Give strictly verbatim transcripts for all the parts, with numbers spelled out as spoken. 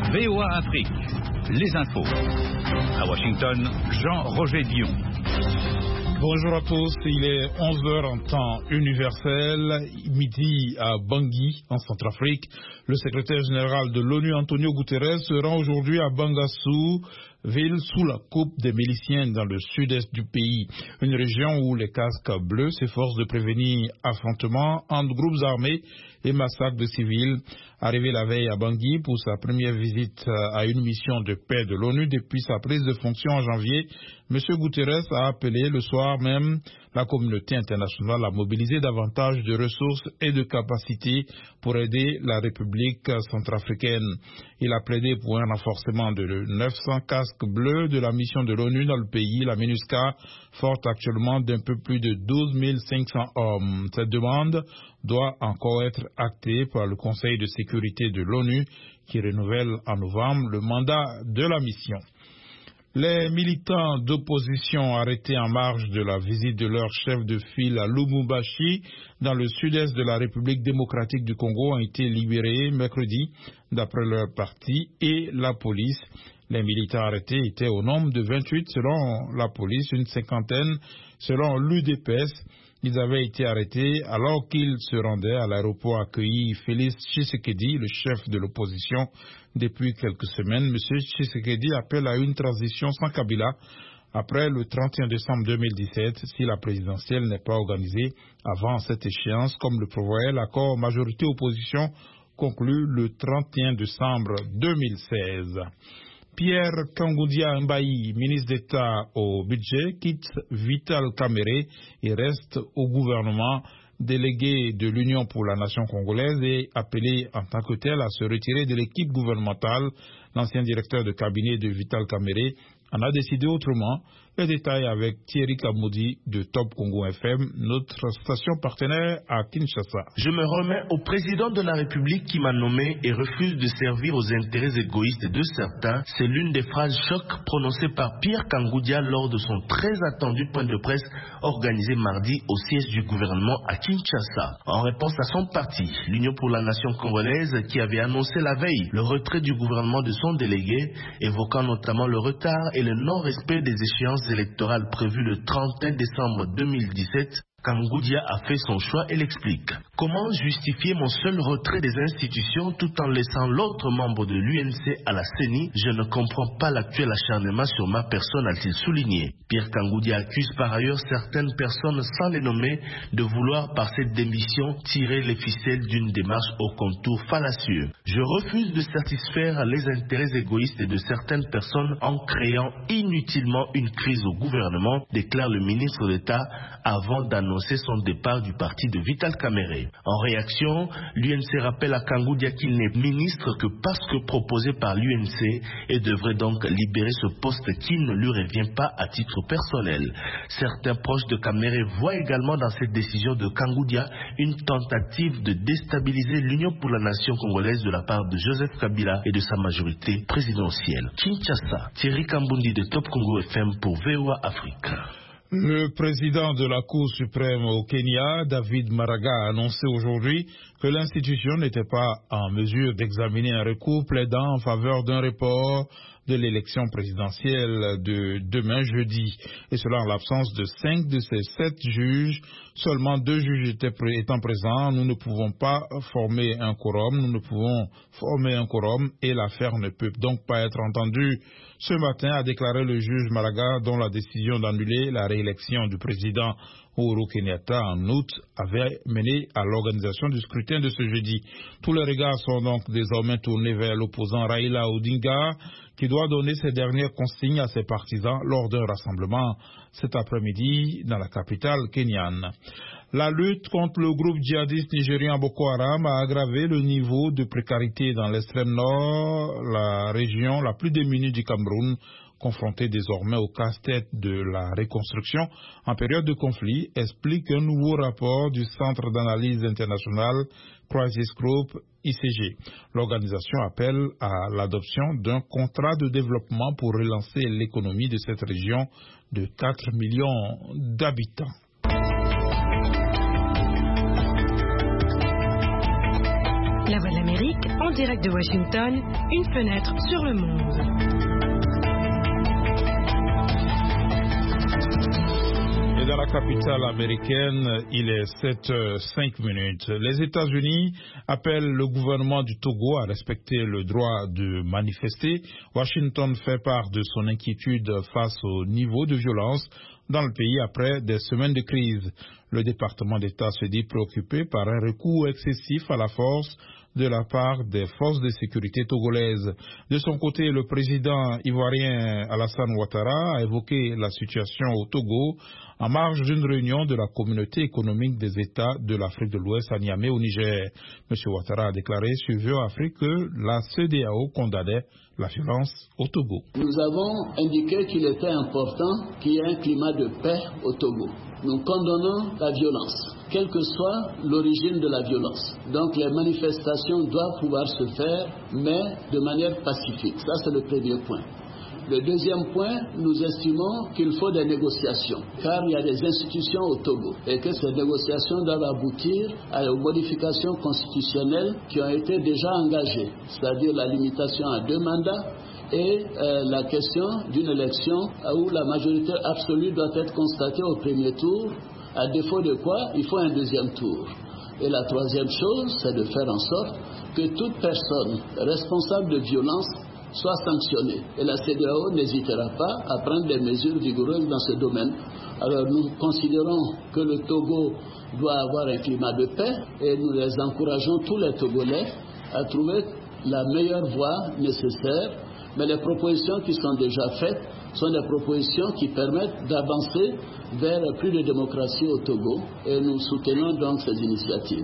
V O A Afrique, les infos. À Washington, Jean-Roger Dion. Bonjour à tous, il est onze heures en temps universel, midi à Bangui, en Centrafrique. Le secrétaire général de l'ONU, Antonio Guterres, se rend aujourd'hui à Bangassou, ville sous la coupe des miliciens dans le sud-est du pays. Une région où les casques bleus s'efforcent de prévenir affrontements entre groupes armés et massacres de civils. Arrivé la veille à Bangui pour sa première visite à une mission de paix de l'ONU depuis sa prise de fonction en janvier, M. Guterres a appelé le soir même la communauté internationale à mobiliser davantage de ressources et de capacités pour aider la République centrafricaine. Il a plaidé pour un renforcement de neuf cents casques bleus de la mission de l'ONU dans le pays. La MINUSCA forte actuellement d'un peu plus de douze mille cinq cents hommes. Cette demande doit encore être actée par le Conseil de sécurité de l'ONU qui renouvelle en novembre le mandat de la mission. Les militants d'opposition arrêtés en marge de la visite de leur chef de file à Lubumbashi, dans le sud-est de la République démocratique du Congo, ont été libérés mercredi, d'après leur parti et la police. Les militants arrêtés étaient au nombre de vingt-huit selon la police, une cinquantaine selon l'U D P S. Ils avaient été arrêtés alors qu'ils se rendaient à l'aéroport accueilli Félix Tshisekedi, le chef de l'opposition, depuis quelques semaines. M. Tshisekedi appelle à une transition sans Kabila après le trente et un décembre deux mille dix-sept si la présidentielle n'est pas organisée avant cette échéance, comme le prévoyait l'accord majorité-opposition conclu le trente et un décembre deux mille seize. Pierre Kangoudia Mbayi, ministre d'État au budget, quitte Vital Kamerhe et reste au gouvernement. Délégué de l'Union pour la nation congolaise et appelé en tant que tel à se retirer de l'équipe gouvernementale. L'ancien directeur de cabinet de Vital Kamerhe en a décidé autrement. Les détails avec Thierry Kamoudi de Top Congo F M, notre station partenaire à Kinshasa. Je me remets au président de la République qui m'a nommé et refuse de servir aux intérêts égoïstes de certains. C'est l'une des phrases choc prononcées par Pierre Kangoudia lors de son très attendu point de presse organisé mardi au siège du gouvernement à Kinshasa. En réponse à son parti, l'Union pour la nation congolaise, qui avait annoncé la veille le retrait du gouvernement de son délégué, évoquant notamment le retard et le non-respect des échéances électorales prévues le trente et un décembre deux mille dix-sept, Kangoudia a fait son choix et l'explique. Comment justifier mon seul retrait des institutions tout en laissant l'autre membre de l'U N C à la C E N I? Je ne comprends pas l'actuel acharnement sur ma personne, a-t-il souligné. Pierre Kangoudia accuse par ailleurs certaines personnes, sans les nommer, de vouloir par cette démission tirer les ficelles d'une démarche au contour fallacieux. Je refuse de satisfaire les intérêts égoïstes de certaines personnes en créant inutilement une crise au gouvernement, déclare le ministre d'État avant d'annoncer son départ du parti de Vital Kamerhe. En réaction, l'U N C rappelle à Kangoudia qu'il n'est ministre que parce que proposé par l'U N C et devrait donc libérer ce poste qui ne lui revient pas à titre personnel. Certains proches de Kamerhe voient également dans cette décision de Kangoudia une tentative de déstabiliser l'Union pour la nation congolaise de la part de Joseph Kabila et de sa majorité présidentielle. Kinshasa, Thierry Kambundi de Top Congo F M pour V O A Afrique. Le président de la Cour suprême au Kenya, David Maraga, a annoncé aujourd'hui que l'institution n'était pas en mesure d'examiner un recours plaidant en faveur d'un report de l'élection présidentielle de demain jeudi. Et cela en l'absence de cinq de ces sept juges. Seulement deux juges étaient pré- étant présents. Nous ne pouvons pas former un quorum. Nous ne pouvons former un quorum et l'affaire ne peut donc pas être entendue. Ce matin, a déclaré le juge Maraga, dont la décision d'annuler la réélection du président Uhuru Kenyatta en août avait mené à l'organisation du scrutin de ce jeudi. Tous les regards sont donc désormais tournés vers l'opposant Raila Odinga, qui doit donner ses dernières consignes à ses partisans lors d'un rassemblement cet après-midi dans la capitale kenyane. La lutte contre le groupe djihadiste nigérian Boko Haram a aggravé le niveau de précarité dans l'extrême nord, la région la plus démunie du Cameroun, confrontée désormais au casse-tête de la reconstruction en période de conflit, explique un nouveau rapport du Centre d'analyse internationale Crisis Group I C G. L'organisation appelle à l'adoption d'un contrat de développement pour relancer l'économie de cette région de quatre millions d'habitants. La voilà d'Amérique, en direct de Washington, une fenêtre sur le monde. Et dans la capitale américaine, il est sept heures cinq minutes. Les États-Unis appellent le gouvernement du Togo à respecter le droit de manifester. Washington fait part de son inquiétude face au niveau de violence dans le pays après des semaines de crise. Le département d'État se dit préoccupé par un recours excessif à la force de la part des forces de sécurité togolaises. De son côté, le président ivoirien Alassane Ouattara a évoqué la situation au Togo en marge d'une réunion de la communauté économique des États de l'Afrique de l'Ouest à Niamey au Niger. M. Ouattara a déclaré sur V O Afrique que la C E D E A O condamnait la violence au Togo. Nous avons indiqué qu'il était important qu'il y ait un climat de paix au Togo. Nous condamnons la violence, quelle que soit l'origine de la violence. Donc les manifestations doivent pouvoir se faire, mais de manière pacifique. Ça, c'est le premier point. Le deuxième point, nous estimons qu'il faut des négociations, car il y a des institutions au Togo et que ces négociations doivent aboutir à aux modifications constitutionnelles qui ont été déjà engagées, c'est-à-dire la limitation à deux mandats et euh, la question d'une élection où la majorité absolue doit être constatée au premier tour, à défaut de quoi il faut un deuxième tour. Et la troisième chose, c'est de faire en sorte que toute personne responsable de violence soit sanctionnée. Et la C E D E A O n'hésitera pas à prendre des mesures vigoureuses dans ce domaine. Alors nous considérons que le Togo doit avoir un climat de paix et nous les encourageons, tous les Togolais, à trouver la meilleure voie nécessaire. Mais les propositions qui sont déjà faites sont des propositions qui permettent d'avancer vers plus de démocratie au Togo et nous soutenons donc ces initiatives.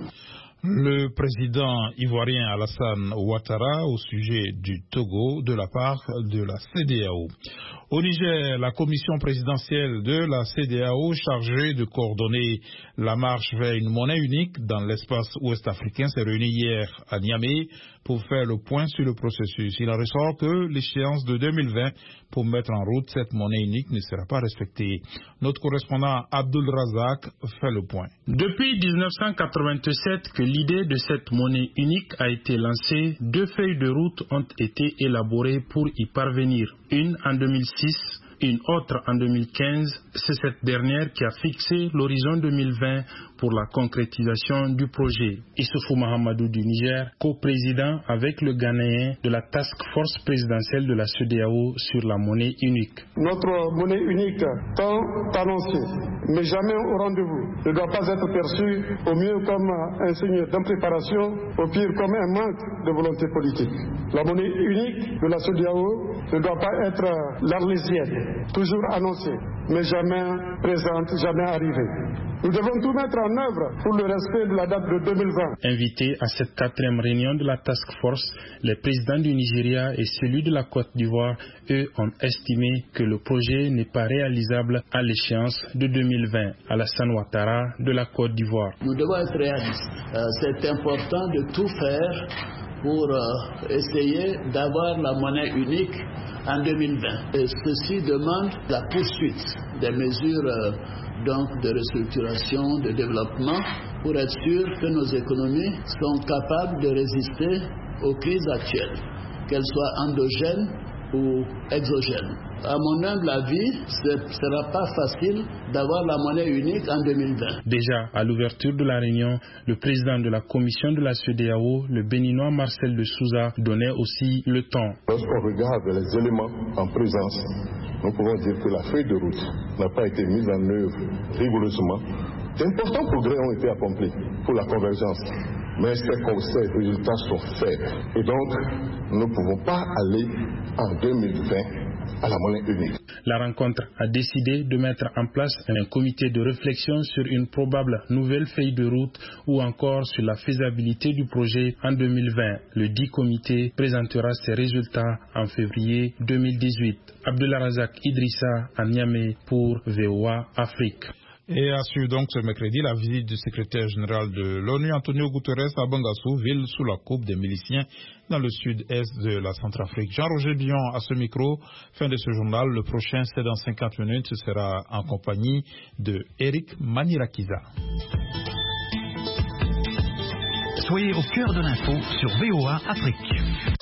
Le président ivoirien Alassane Ouattara au sujet du Togo de la part de la C E D E A O. Au Niger, la commission présidentielle de la C E D E A O chargée de coordonner la marche vers une monnaie unique dans l'espace ouest africain s'est réunie hier à Niamey pour faire le point sur le processus. Il en ressort que l'échéance de deux mille vingt pour mettre en route cette monnaie unique ne sera pas respectée. Notre correspondant Abdul Razak fait le point. Depuis mille neuf cent quatre-vingt-sept que l'idée de cette monnaie unique a été lancée, deux feuilles de route ont été élaborées pour y parvenir. Une en deux mille six, une autre en deux mille quinze. C'est cette dernière qui a fixé l'horizon deux mille vingt pour la concrétisation du projet. Issoufou Mahamadou du Niger, coprésident avec le Ghanéen de la Task Force présidentielle de la C E D E A O sur la monnaie unique. Notre monnaie unique, tant annoncée, mais jamais au rendez-vous, ne doit pas être perçue au mieux comme un signe d'impréparation, au pire comme un manque de volonté politique. La monnaie unique de la C E D E A O ne doit pas être l'arlésienne, toujours annoncée, mais jamais présente, jamais arrivée. Nous devons tout mettre en œuvre pour le respect de la date de deux mille vingt. Invités à cette quatrième réunion de la Task Force, les présidents du Nigeria et celui de la Côte d'Ivoire, eux, ont estimé que le projet n'est pas réalisable à l'échéance de deux mille vingt. Alassane Ouattara de la Côte d'Ivoire. Nous devons être réalistes. Euh, c'est important de tout faire pour euh, essayer d'avoir la monnaie unique en deux mille vingt. Et ceci demande la poursuite des mesures euh, donc de restructuration, de développement, pour être sûr que nos économies sont capables de résister aux crises actuelles, qu'elles soient endogènes ou exogènes. À mon humble avis, ce ne sera pas facile d'avoir la monnaie unique en deux mille vingt. Déjà, à l'ouverture de la réunion, le président de la commission de la C E D E A O, le béninois Marcel de Souza, donnait aussi le ton. Lorsqu'on regarde les éléments en présence, nous pouvons dire que la feuille de route n'a pas été mise en œuvre rigoureusement. D'importants progrès ont été accomplis pour la convergence, mais ces résultats sont faibles. Et donc, nous ne pouvons pas aller en deux mille vingt à la monnaie unique. La rencontre a décidé de mettre en place un comité de réflexion sur une probable nouvelle feuille de route ou encore sur la faisabilité du projet en deux mille vingt. Le dit comité présentera ses résultats en février deux mille dix-huit. Abdelrazak Idrissa à Niamey pour V O A Afrique. Et a suivi donc ce mercredi la visite du secrétaire général de l'ONU, Antonio Guterres, à Bangassou, ville sous la coupe des miliciens dans le sud-est de la Centrafrique. Jean-Roger Bion à ce micro. Fin de ce journal. Le prochain, c'est dans cinquante minutes. Ce sera en compagnie de Eric Manirakiza. Soyez au cœur de l'info sur V O A Afrique.